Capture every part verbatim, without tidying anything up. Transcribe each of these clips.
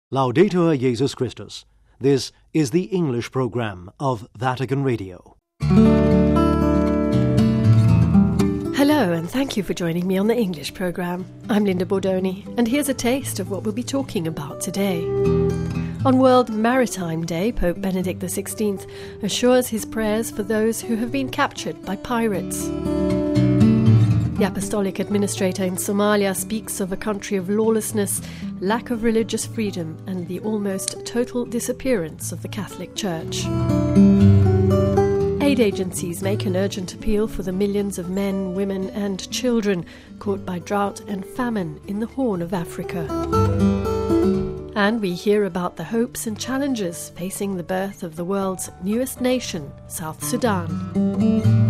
Laudetur Jesus Christus. This is the English program of Vatican Radio. Hello, and thank you for joining me on the English program. I'm Linda Bordoni, and here's a taste of what we'll be talking about today. On World Maritime Day, Pope Benedict the sixteenth assures his prayers for those who have been captured by pirates. The Apostolic Administrator in Somalia speaks of a country of lawlessness, lack of religious freedom, and the almost total disappearance of the Catholic Church. Aid agencies make an urgent appeal for the millions of men, women, and children caught by drought and famine in the Horn of Africa. And we hear about the hopes and challenges facing the birth of the world's newest nation, South Sudan.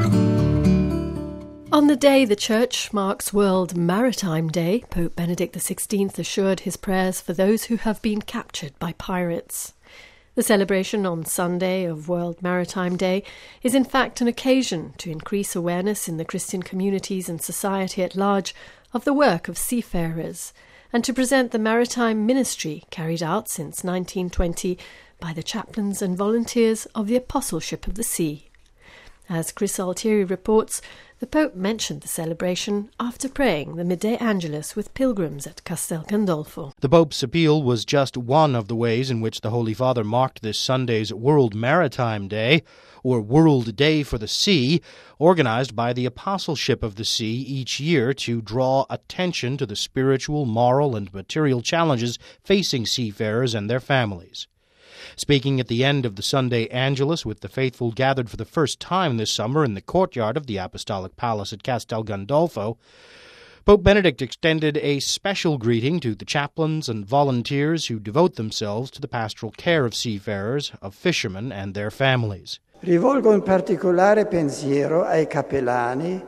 On the day the Church marks World Maritime Day, Pope Benedict the sixteenth assured his prayers for those who have been captured by pirates. The celebration on Sunday of World Maritime Day is in fact an occasion to increase awareness in the Christian communities and society at large of the work of seafarers, and to present the maritime ministry carried out since nineteen twenty by the chaplains and volunteers of the Apostleship of the Sea. As Chris Altieri reports, the Pope mentioned the celebration after praying the Midday Angelus with pilgrims at Castel Gandolfo. The Pope's appeal was just one of the ways in which the Holy Father marked this Sunday's World Maritime Day, or World Day for the Sea, organized by the Apostleship of the Sea each year to draw attention to the spiritual, moral, and material challenges facing seafarers and their families. Speaking at the end of the Sunday Angelus with the faithful gathered for the first time this summer in the courtyard of the Apostolic Palace at Castel Gandolfo, Pope Benedict extended a special greeting to the chaplains and volunteers who devote themselves to the pastoral care of seafarers, of fishermen, and their families. Rivolgo un particolare pensiero ai cappellani.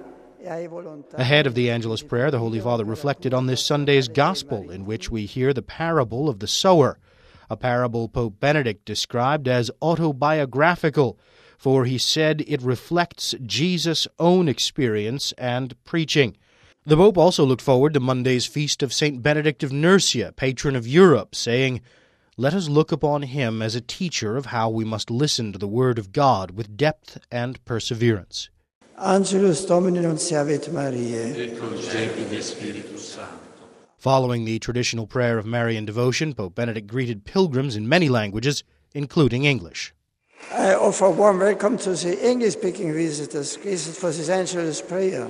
Ahead of the Angelus prayer, the Holy Father reflected on this Sunday's Gospel, in which we hear the parable of the sower, a parable Pope Benedict described as autobiographical, for he said it reflects Jesus' own experience and preaching. The Pope also looked forward to Monday's feast of Saint Benedict of Nursia, patron of Europe, saying, "Let us look upon him as a teacher of how we must listen to the Word of God with depth and perseverance." Angelus Domini nunciavit Mariae. Et concepit Spiritus Sancto. Following the traditional prayer of Marian devotion, Pope Benedict greeted pilgrims in many languages, including English. I offer a warm welcome to the English-speaking visitors gathered for this Angelus prayer.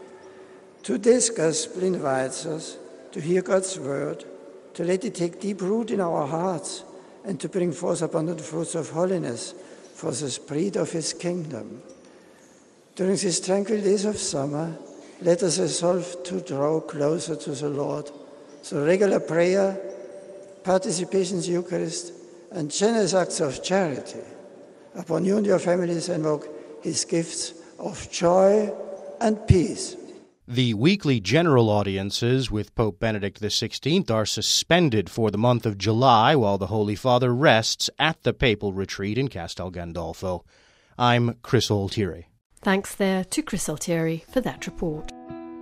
Today's Gospel invites us to hear God's word, to let it take deep root in our hearts, and to bring forth abundant fruits of holiness for the spread of His kingdom. During these tranquil days of summer, let us resolve to draw closer to the Lord through regular prayer, participation in the Eucharist, and generous acts of charity. Upon you and your families invoke His gifts of joy and peace. The weekly general audiences with Pope Benedict the sixteenth are suspended for the month of July while the Holy Father rests at the papal retreat in Castel Gandolfo. I'm Chris Altieri. Thanks there to Chris Altieri for that report.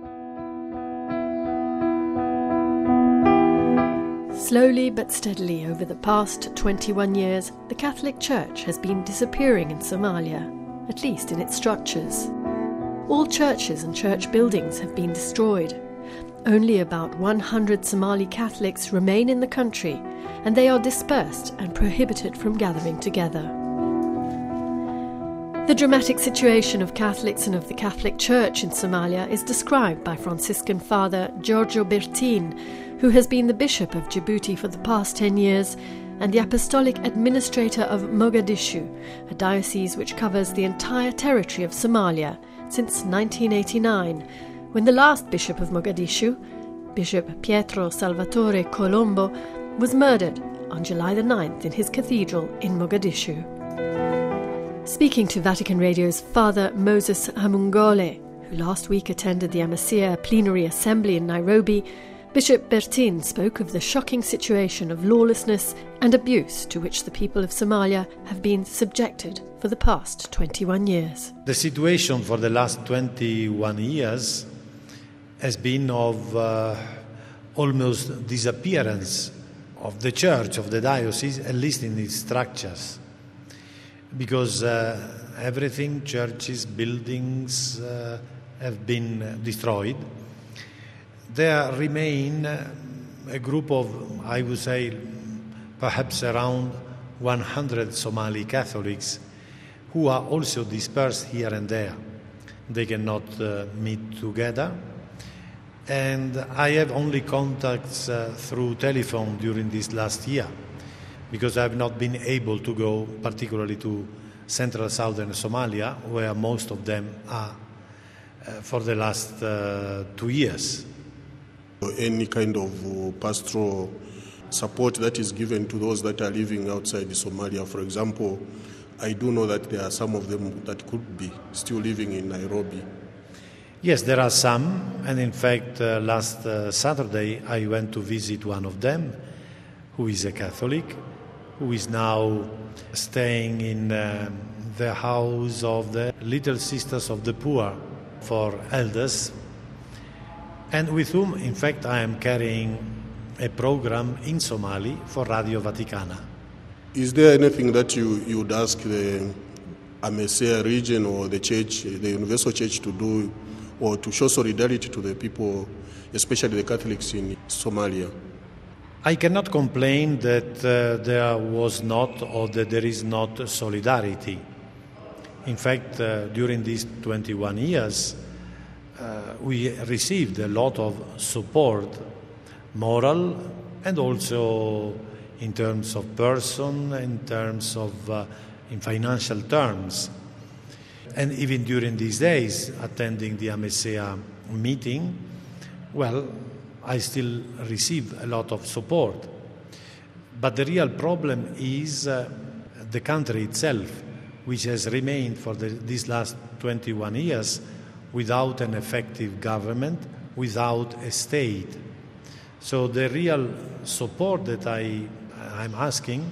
Slowly but steadily over the past twenty-one years, the Catholic Church has been disappearing in Somalia, at least in its structures. All churches and church buildings have been destroyed. Only about one hundred Somali Catholics remain in the country, and they are dispersed and prohibited from gathering together. The dramatic situation of Catholics and of the Catholic Church in Somalia is described by Franciscan Father Giorgio Bertin, who has been the Bishop of Djibouti for the past ten years and the Apostolic Administrator of Mogadishu, a diocese which covers the entire territory of Somalia since nineteen eighty-nine, when the last Bishop of Mogadishu, Bishop Pietro Salvatore Colombo, was murdered on July the ninth in his cathedral in Mogadishu. Speaking to Vatican Radio's Father Moses Hamungole, who last week attended the Amasya Plenary Assembly in Nairobi, Bishop Bertin spoke of the shocking situation of lawlessness and abuse to which the people of Somalia have been subjected for the past twenty-one years. The situation for the last twenty-one years has been of uh, almost disappearance of the church, of the diocese, at least in its structures. Because uh, everything, churches, buildings, uh, have been destroyed. There remain a group of, I would say, perhaps around one hundred Somali Catholics who are also dispersed here and there. They cannot uh, meet together. And I have only contacts uh, through telephone during this last year, because I have not been able to go particularly to central southern Somalia, where most of them are uh, for the last uh, two years. Any kind of uh, pastoral support that is given to those that are living outside Somalia. For example, I do know that there are some of them that could be still living in Nairobi. Yes, there are some, and in fact, uh, last uh, Saturday I went to visit one of them, who is a Catholic, who is now staying in uh, the house of the Little Sisters of the Poor for elders, and with whom, in fact, I am carrying a program in Somali for Radio Vaticana. Is there anything that you, you would ask the Amesea region or the church, the Universal Church, to do or to show solidarity to the people, especially the Catholics in Somalia? I cannot complain that uh, there was not or that there is not solidarity. In fact, uh, during these twenty-one years, uh, we received a lot of support, moral and also in terms of person, in terms of uh, in financial terms. And even during these days, attending the Amesea meeting, well, I still receive a lot of support. But the real problem is uh, the country itself, which has remained for the, these last twenty-one years without an effective government, without a state. So the real support that I, I'm asking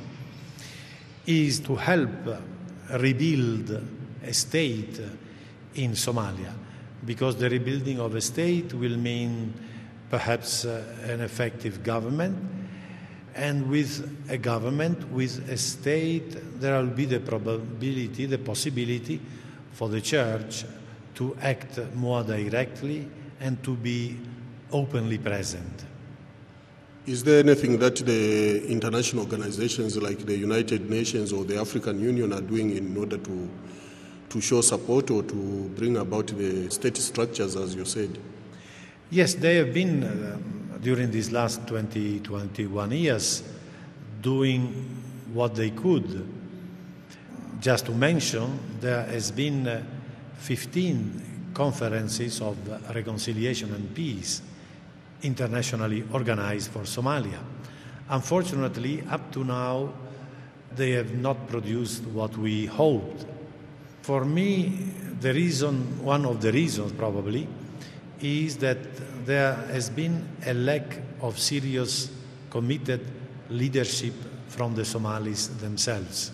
is to help rebuild a state in Somalia, because the rebuilding of a state will mean perhaps uh, an effective government, and with a government, with a state, there will be the probability, the possibility for the church to act more directly and to be openly present. Is there anything that the international organizations like the United Nations or the African Union are doing in order to to show support or to bring about the state structures, as you said? Yes, they have been, uh, during these last twenty, twenty-one years, doing what they could. Just to mention, there has been uh, fifteen conferences of reconciliation and peace internationally organized for Somalia. Unfortunately, up to now, they have not produced what we hoped. For me, the reason, one of the reasons probably, is that there has been a lack of serious, committed leadership from the Somalis themselves.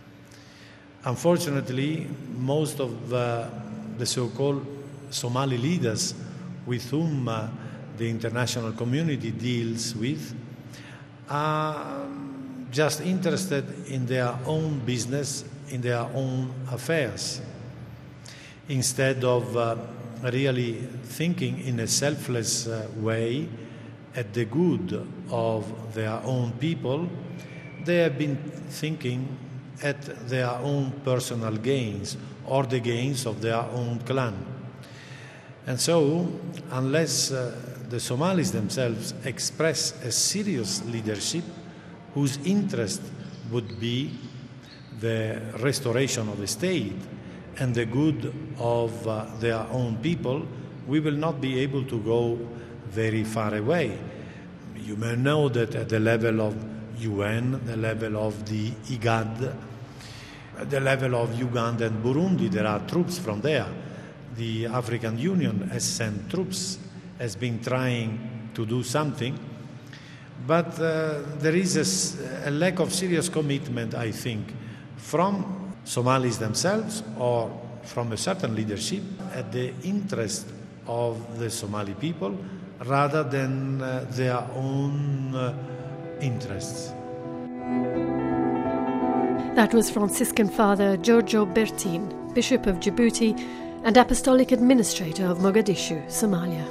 Unfortunately, most of uh, the so-called Somali leaders with whom uh, the international community deals with are just interested in their own business, in their own affairs, instead of uh, really thinking in a selfless uh, way at the good of their own people. They have been thinking at their own personal gains or the gains of their own clan. And so, unless uh, the Somalis themselves express a serious leadership whose interest would be the restoration of the state and the good of uh, their own people, we will not be able to go very far away. You may know that at the level of U N, the level of the IGAD, at the level of Uganda and Burundi, there are troops from there. The African Union has sent troops, has been trying to do something, but uh, there is a, a lack of serious commitment, I think, from Somalis themselves or from a certain leadership at the interest of the Somali people rather than uh, their own uh, interests. That was Franciscan Father Giorgio Bertin, Bishop of Djibouti and Apostolic Administrator of Mogadishu, Somalia.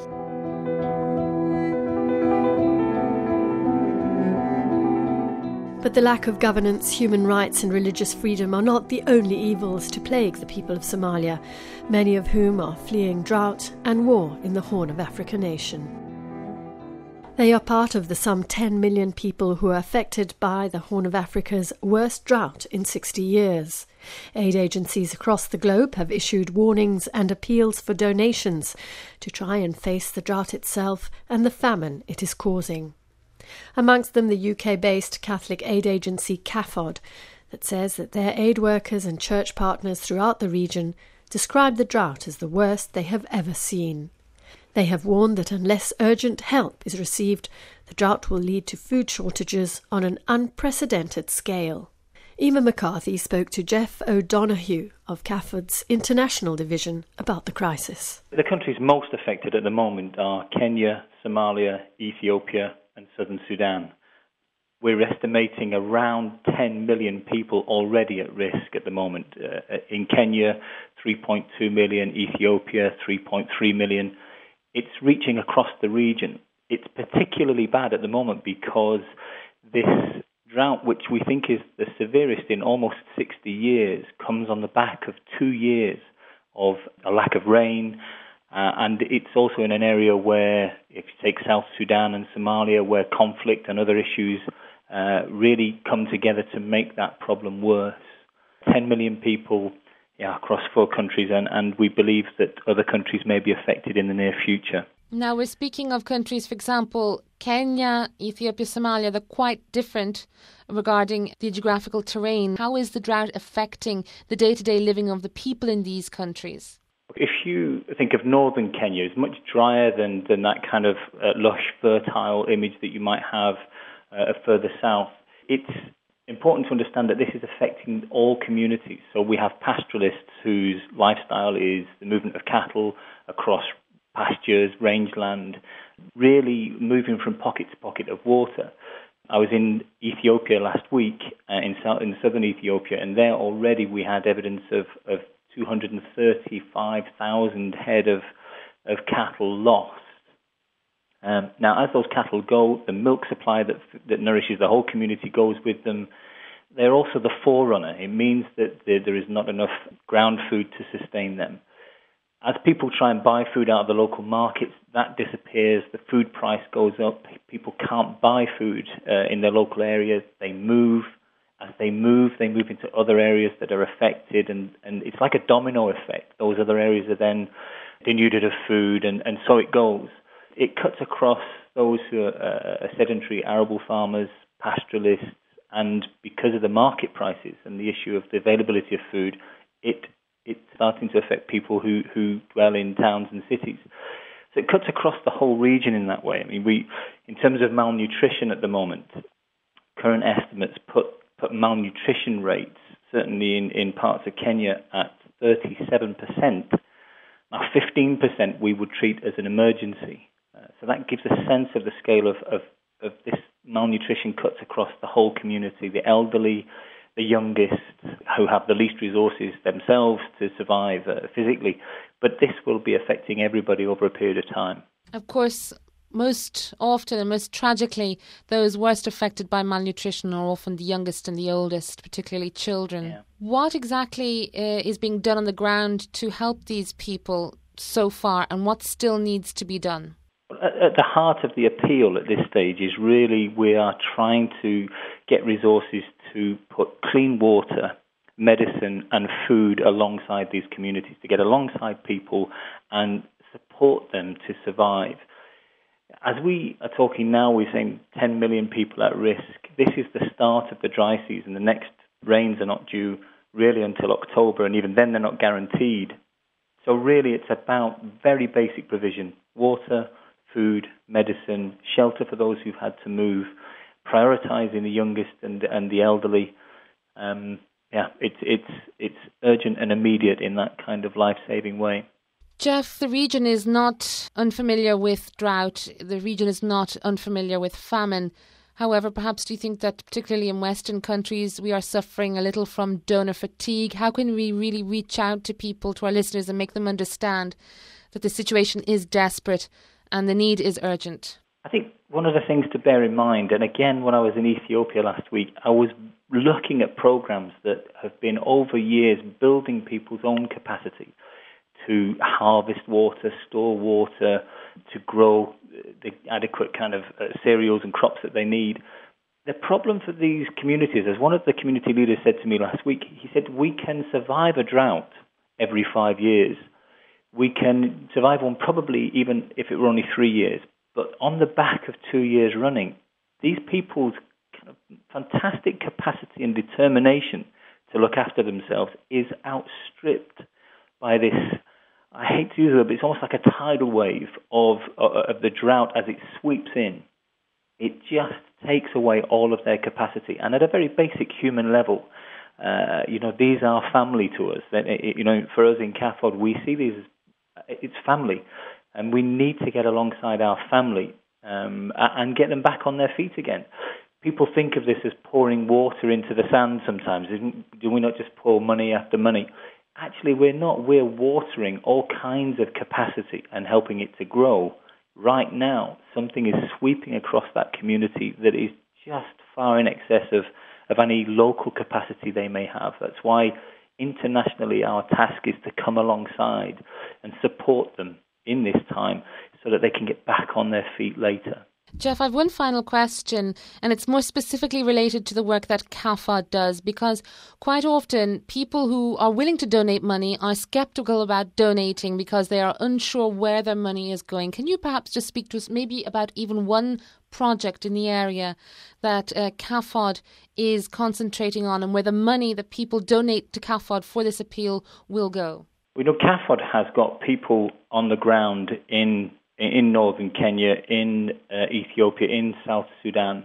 But the lack of governance, human rights and religious freedom are not the only evils to plague the people of Somalia, many of whom are fleeing drought and war in the Horn of Africa nation. They are part of the some ten million people who are affected by the Horn of Africa's worst drought in sixty years. Aid agencies across the globe have issued warnings and appeals for donations to try and face the drought itself and the famine it is causing. Amongst them the U K-based Catholic aid agency C A F O D, that says that their aid workers and church partners throughout the region describe the drought as the worst they have ever seen. They have warned that unless urgent help is received, the drought will lead to food shortages on an unprecedented scale. Ema McCarthy spoke to Jeff O'Donoghue of C A F O D's International Division about the crisis. The countries most affected at the moment are Kenya, Somalia, Ethiopia and southern Sudan. We're estimating around ten million people already at risk at the moment. Uh, in Kenya, three point two million, Ethiopia, three point three million. It's reaching across the region. It's particularly bad at the moment because this drought, which we think is the severest in almost sixty years, comes on the back of two years of a lack of rain. Uh, and it's also in an area where, if you take South Sudan and Somalia, where conflict and other issues uh, really come together to make that problem worse. ten million people yeah, across four countries, and, and we believe that other countries may be affected in the near future. Now, we're speaking of countries, for example, Kenya, Ethiopia, Somalia, they're quite different regarding the geographical terrain. How is the drought affecting the day-to-day living of the people in these countries? If you think of northern Kenya, it's much drier than, than that kind of uh, lush, fertile image that you might have uh, further south. It's important to understand that this is affecting all communities. So we have pastoralists whose lifestyle is the movement of cattle across pastures, rangeland, really moving from pocket to pocket of water. I was in Ethiopia last week, uh, in, south, in southern Ethiopia, and there already we had evidence of, of two hundred thirty-five thousand head of, of cattle lost. Um, now, as those cattle go, the milk supply that, that nourishes the whole community goes with them. They're also the forerunner. It means that there, there is not enough ground food to sustain them. As people try and buy food out of the local markets, that disappears. The food price goes up. People can't buy food uh, in their local areas. They move. As they move, they move into other areas that are affected, and, and it's like a domino effect. Those other areas are then denuded of food, and, and so it goes. It cuts across those who are uh, sedentary arable farmers, pastoralists, and because of the market prices and the issue of the availability of food, it it's starting to affect people who, who dwell in towns and cities. So it cuts across the whole region in that way. I mean, we, in terms of malnutrition at the moment, current estimates put put malnutrition rates, certainly in, in parts of Kenya, at thirty-seven percent. Now, fifteen percent we would treat as an emergency. Uh, so that gives a sense of the scale of, of, of this malnutrition cuts across the whole community, the elderly, the youngest, who have the least resources themselves to survive uh, physically. But this will be affecting everybody over a period of time. Of course, most often and most tragically, those worst affected by malnutrition are often the youngest and the oldest, particularly children. Yeah. What exactly uh, is being done on the ground to help these people so far, and what still needs to be done? At, at the heart of the appeal at this stage is really we are trying to get resources to put clean water, medicine and food alongside these communities, to get alongside people and support them to survive. As we are talking now, we're saying ten million people at risk. This is the start of the dry season. The next rains are not due really until October, and even then they're not guaranteed. So really it's about very basic provision: water, food, medicine, shelter for those who've had to move, prioritising the youngest and, and the elderly. Um, yeah, it's, it's, it's urgent and immediate in that kind of life-saving way. Jeff, the region is not unfamiliar with drought. The region is not unfamiliar with famine. However, perhaps do you think that particularly in Western countries we are suffering a little from donor fatigue? How can we really reach out to people, to our listeners, and make them understand that the situation is desperate and the need is urgent? I think one of the things to bear in mind, and again when I was in Ethiopia last week, I was looking at programs that have been over years building people's own capacity to harvest water, store water, to grow the adequate kind of uh, cereals and crops that they need. The problem for these communities, as one of the community leaders said to me last week, he said, we can survive a drought every five years. We can survive one probably even if it were only three years. But on the back of two years running, these people's kind of fantastic capacity and determination to look after themselves is outstripped by this, I hate to use it, but it's almost like a tidal wave of, of the drought as it sweeps in. It just takes away all of their capacity. And at a very basic human level, uh, you know, these are family to us. You know, for us in C A F O D, we see these as, it's family. And we need to get alongside our family um, and get them back on their feet again. People think of this as pouring water into the sand sometimes. Do we not just pour money after money? Actually, we're not. We're watering all kinds of capacity and helping it to grow. Right now, something is sweeping across that community that is just far in excess of, of any local capacity they may have. That's why internationally our task is to come alongside and support them in this time so that they can get back on their feet later. Jeff, I have one final question, and it's more specifically related to the work that C A F O D does, because quite often people who are willing to donate money are sceptical about donating because they are unsure where their money is going. Can you perhaps just speak to us maybe about even one project in the area that uh, C A F O D is concentrating on and where the money that people donate to C A F O D for this appeal will go? We know C A F O D has got people on the ground in in northern Kenya, in uh, Ethiopia, in South Sudan.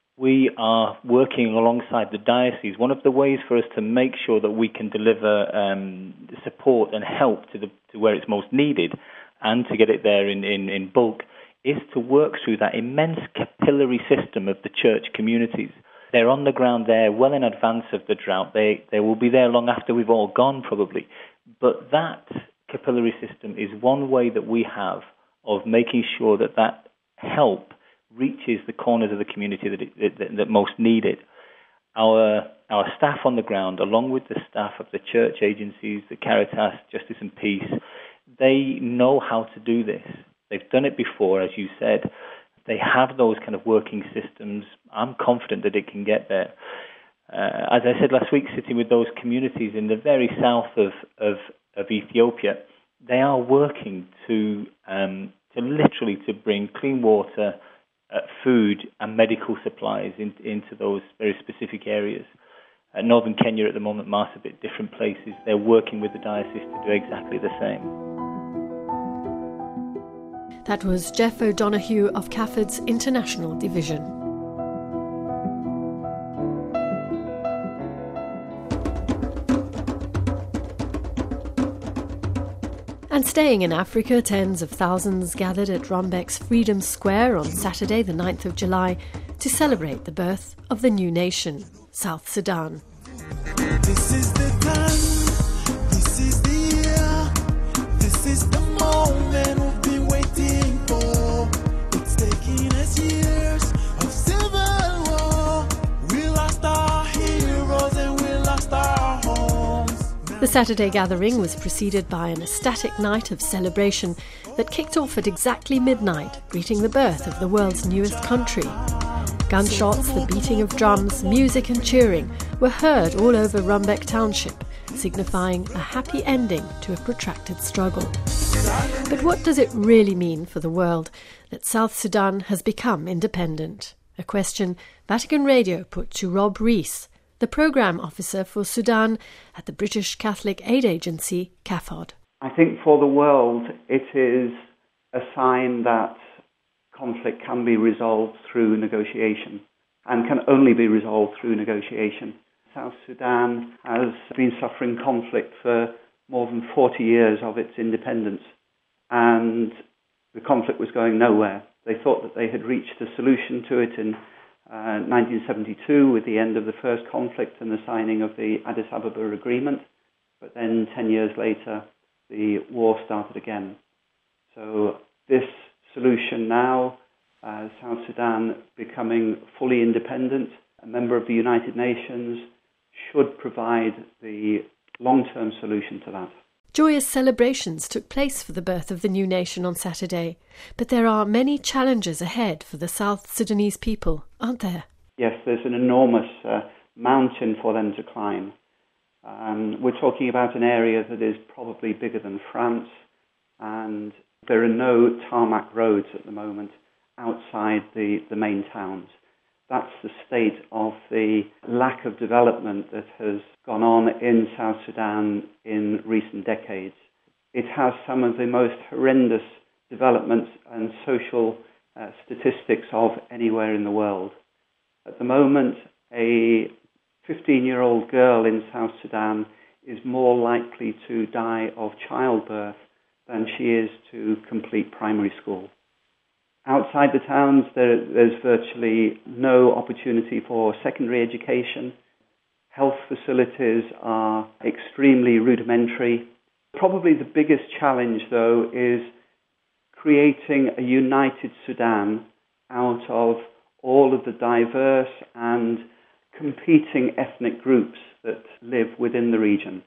We are working alongside the diocese. One of the ways for us to make sure that we can deliver um, support and help to the to where it's most needed and to get it there in, in, in bulk is to work through that immense capillary system of the church communities. They're on the ground there well in advance of the drought. They they will be there long after we've all gone probably. But that capillary system is one way that we have of making sure that that help reaches the corners of the community that, it, that, that most need it. Our our staff on the ground, along with the staff of the church agencies, the Caritas, Justice and Peace, they know how to do this. They've done it before, as you said. They have those kind of working systems. I'm confident that it can get there. Uh, as I said last week, sitting with those communities in the very south of, of, of Ethiopia, they are working to um, to literally to bring clean water, uh, food and medical supplies in, into those very specific areas. Uh, northern Kenya at the moment, Marsabit, different places, they're working with the diocese to do exactly the same. That was Jeff O'Donoghue of C A F O D's International Division. And staying in Africa, tens of thousands gathered at Rumbek's Freedom Square on Saturday, the ninth of July, to celebrate the birth of the new nation, South Sudan. This is the time, this is the year, this is the moment we've been waiting for. It's taking us years of civil war. We lost our heroes and we lost our homes. The Saturday gathering was preceded by an ecstatic night of celebration that kicked off at exactly midnight, greeting the birth of the world's newest country. Gunshots, the beating of drums, music and cheering were heard all over Rumbek Township, signifying a happy ending to a protracted struggle. But what does it really mean for the world that South Sudan has become independent? A question Vatican Radio put to Rob Rees, the Programme Officer for Sudan at the British Catholic aid agency C A F O D. I think for the world it is a sign that conflict can be resolved through negotiation and can only be resolved through negotiation. South Sudan has been suffering conflict for more than forty years of its independence, and the conflict was going nowhere. They thought that they had reached a solution to it in uh, nineteen seventy-two with the end of the first conflict and the signing of the Addis Ababa Agreement. But then ten years later, the war started again. So this solution now, uh, South Sudan becoming fully independent, a member of the United Nations, should provide the long-term solution to that. Joyous celebrations took place for the birth of the new nation on Saturday, but there are many challenges ahead for the South Sudanese people, aren't there? Yes, there's an enormous uh, mountain for them to climb. Um, we're talking about an area that is probably bigger than France, and there are no tarmac roads at the moment outside the, the main towns. That's the state of the lack of development that has gone on in South Sudan in recent decades. It has some of the most horrendous developments and social uh, statistics of anywhere in the world. At the moment, a fifteen-year-old girl in South Sudan is more likely to die of childbirth than she is to complete primary school. Outside the towns, there, there's virtually no opportunity for secondary education. Health facilities are extremely rudimentary. Probably the biggest challenge, though, is creating a united Sudan out of all of the diverse and competing ethnic groups that live within the region.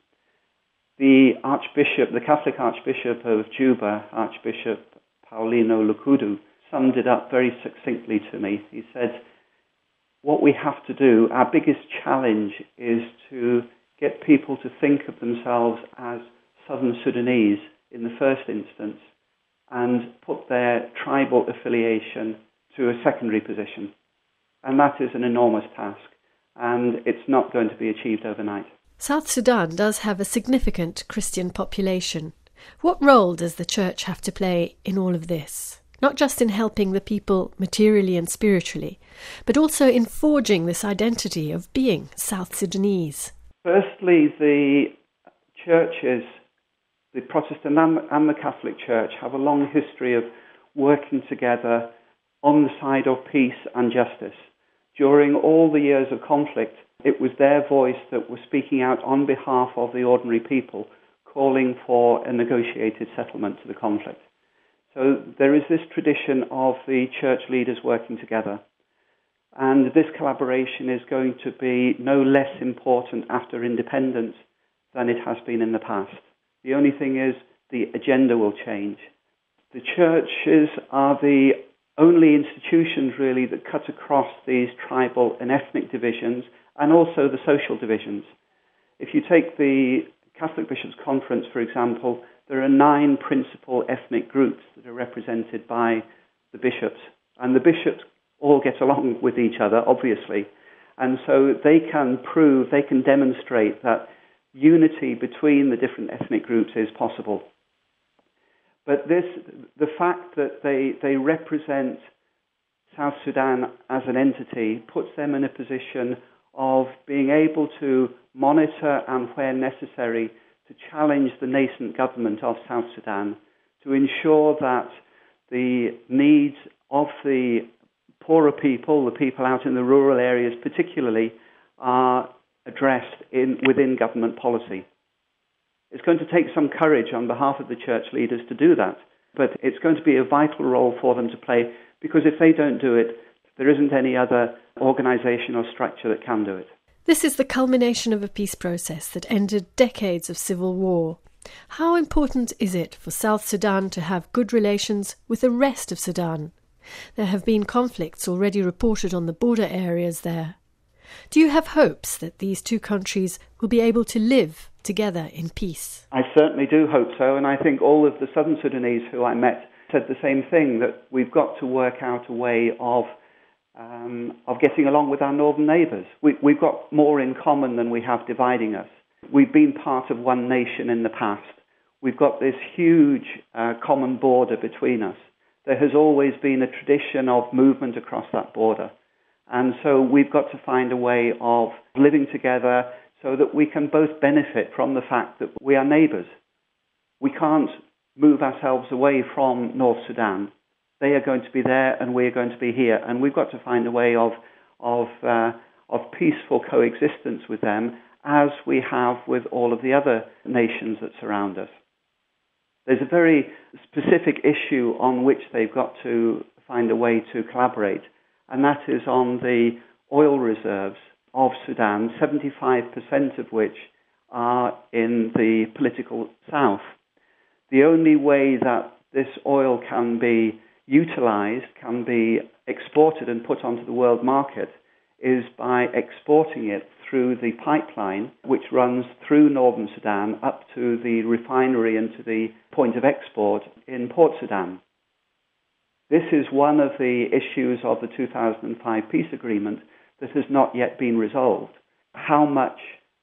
The Archbishop, the Catholic Archbishop of Juba, Archbishop Paulino Lukudu, summed it up very succinctly to me. He said, what we have to do, our biggest challenge is to get people to think of themselves as Southern Sudanese in the first instance and put their tribal affiliation to a secondary position. And that is an enormous task, and it's not going to be achieved overnight. South Sudan does have a significant Christian population. What role does the Church have to play in all of this? Not just in helping the people materially and spiritually, but also in forging this identity of being South Sudanese. Firstly, the churches, the Protestant and the Catholic Church, have a long history of working together on the side of peace and justice. During all the years of conflict, it was their voice that was speaking out on behalf of the ordinary people, calling for a negotiated settlement to the conflict. So there is this tradition of the church leaders working together. And this collaboration is going to be no less important after independence than it has been in the past. The only thing is the agenda will change. The churches are the only institutions really that cut across these tribal and ethnic divisions and also the social divisions. If you take the Catholic Bishops' Conference, for example, there are nine principal ethnic groups that are represented by the bishops. And the bishops all get along with each other, obviously. And so they can prove, they can demonstrate that unity between the different ethnic groups is possible. But this, the fact that they, they represent South Sudan as an entity puts them in a position of being able to monitor and, where necessary, to challenge the nascent government of South Sudan to ensure that the needs of the poorer people, the people out in the rural areas particularly, are addressed in, within government policy. It's going to take some courage on behalf of the church leaders to do that, but it's going to be a vital role for them to play, because if they don't do it, there isn't any other organisation or structure that can do it. This is the culmination of a peace process that ended decades of civil war. How important is it for South Sudan to have good relations with the rest of Sudan? There have been conflicts already reported on the border areas there. Do you have hopes that these two countries will be able to live together in peace? I certainly do hope so, and I think all of the Southern Sudanese who I met said the same thing, that we've got to work out a way of um, of getting along with our northern neighbours. We, we've got more in common than we have dividing us. We've been part of one nation in the past. We've got this huge uh, common border between us. There has always been a tradition of movement across that border. And so we've got to find a way of living together so that we can both benefit from the fact that we are neighbours. We can't move ourselves away from North Sudan. They are going to be there and we are going to be here. And we've got to find a way of, of uh, of peaceful coexistence with them, as we have with all of the other nations that surround us. There's a very specific issue on which they've got to find a way to collaborate, and that is on the oil reserves of Sudan, seventy-five percent of which are in the political south. The only way that this oil can be utilized, can be exported and put onto the world market, is by exporting it through the pipeline which runs through northern Sudan up to the refinery and to the point of export in Port Sudan. This is one of the issues of the two thousand five peace agreement that has not yet been resolved. How much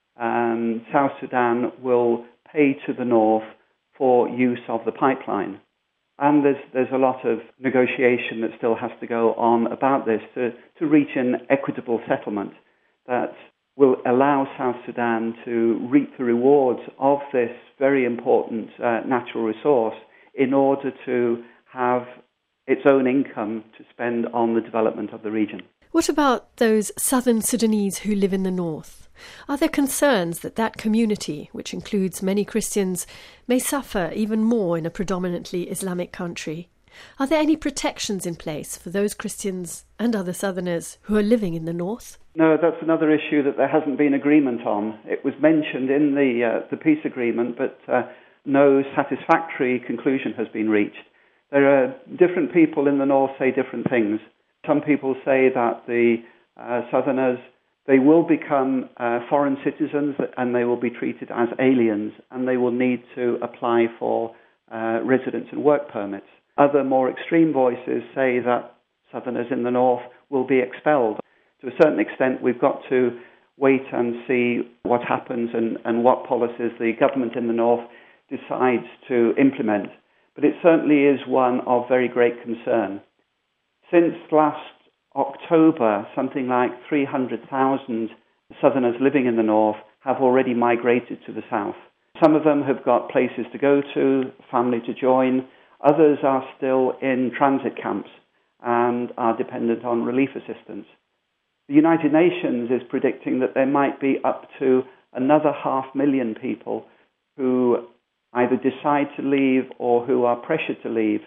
um, South Sudan will pay to the north for use of the pipeline. And there's there's a lot of negotiation that still has to go on about this to, to reach an equitable settlement that will allow South Sudan to reap the rewards of this very important uh, natural resource in order to have its own income to spend on the development of the region. What about those southern Sudanese who live in the north? Are there concerns that that community, which includes many Christians, may suffer even more in a predominantly Islamic country? Are there any protections in place for those Christians and other southerners who are living in the north? No, that's another issue that there hasn't been agreement on. It was mentioned in the uh, the peace agreement, but uh, no satisfactory conclusion has been reached. There are different people in the north say different things. Some people say that the uh, southerners, they will become uh, foreign citizens and they will be treated as aliens and they will need to apply for uh, residence and work permits. Other more extreme voices say that southerners in the north will be expelled. To a certain extent, we've got to wait and see what happens and, and what policies the government in the north decides to implement. But it certainly is one of very great concern. Since last October, something like three hundred thousand southerners living in the north have already migrated to the south. Some of them have got places to go to, family to join. Others are still in transit camps and are dependent on relief assistance. The United Nations is predicting that there might be up to another half million people who either decide to leave or who are pressured to leave.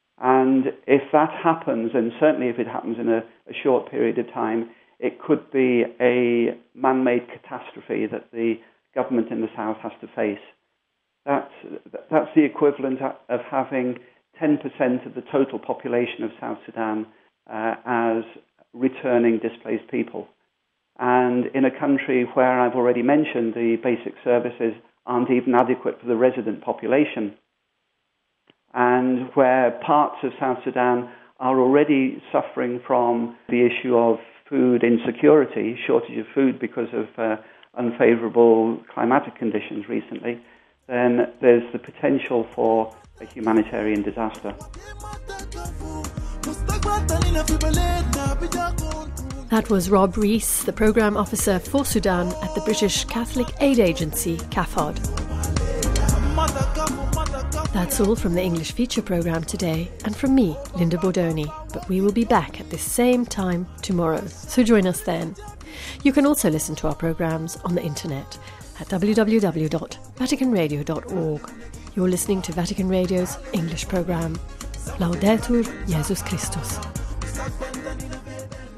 And if that happens, and certainly if it happens in a, a short period of time, it could be a man-made catastrophe that the government in the south has to face. That's, that's the equivalent of having ten percent of the total population of South Sudan uh, as returning displaced people. And in a country where I've already mentioned the basic services aren't even adequate for the resident population, and where parts of South Sudan are already suffering from the issue of food insecurity, shortage of food because of uh, unfavorable climatic conditions recently, then there's the potential for a humanitarian disaster. That was Rob Rees, the Programme Officer for Sudan at the British Catholic Aid Agency, C A F O D. That's all from the English feature programme today, and from me, Linda Bordoni, but we will be back at this same time tomorrow, so join us then. You can also listen to our programmes on the internet at w w w dot vatican radio dot org. You're listening to Vatican Radio's English programme. Laudetur Jesus Christus.